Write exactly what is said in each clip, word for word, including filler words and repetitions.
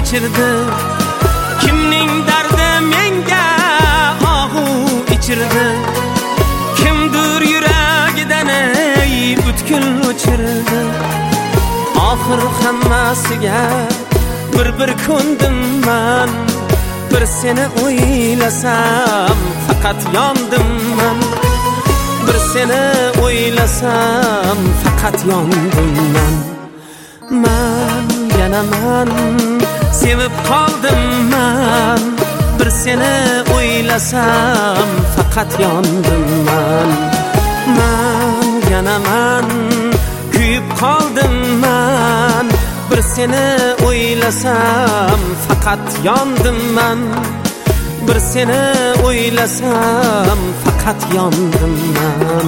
kechirdi. Kimning dardi menga og'u ichirdi. Kimdir yuragidan ey butkul o'chirdi. Oxir hammasiga bir bir ko'ndim men. Bir seni o'ylasam faqat yondim men. Bir seni o'ylasam faqat yondim men. Men yana men sevib qoldim men. Bir seni o'ylasam faqat yondim men. Men yana men kuyib qoldim men. Bir seni o'ylasam faqat yondim men. Bir seni o'ylasam faqat yondim men.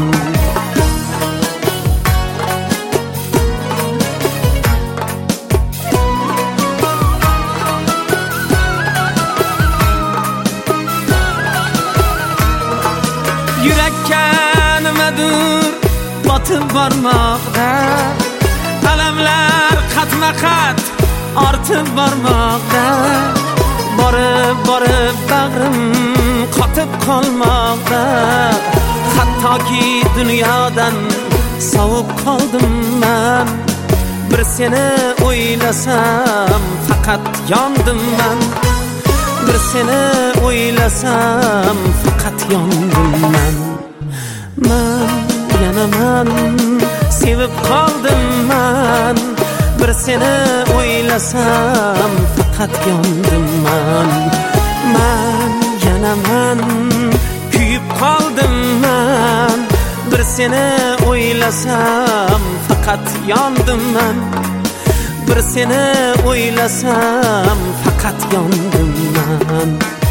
Yurakka nimadir botib bormoqda. Alamlar qatma-qat ortib bormoqda. Borib borib bag'rim qotib qolmoqda. Hattoki dunyodan sovuq qoldim men. Bir seni o'ylasam faqat yondim men. Bir seni o'ylasam faqat yondim men. Men yana men sevib qoldim men. Bir seni o'ylasam faqat yondim men. Men yana men kuyib qoldim men. Bir seni o'ylasam faqat yondim men. Bir seni o'ylasam faqat yondim men.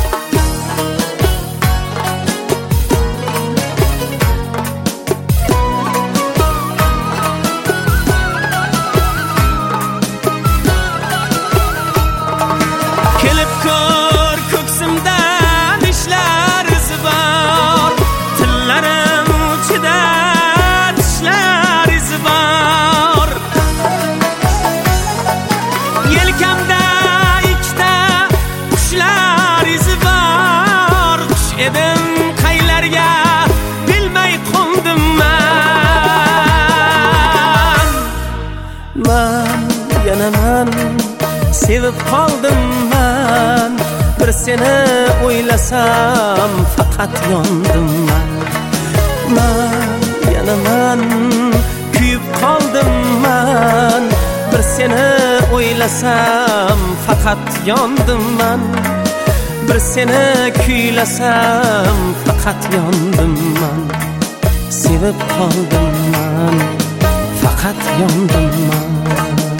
Kelib ko'r ko'ksimdan ishlar izi bor. Tillarim uchida tishlar izi bor. Yelkamda ikkita qushlar izi bor. Qush edim qaylarga bilmay qo'ndim men. Men yana men sevib qoldim men. Bir seni o'ylasam faqat yondim men. Men yana men kuyib qoldim men. Bir seni o'ylasam faqat yondim men. Bir seni kuylasam faqat yondim men. Sevib qoldim men. Faqat yondim men.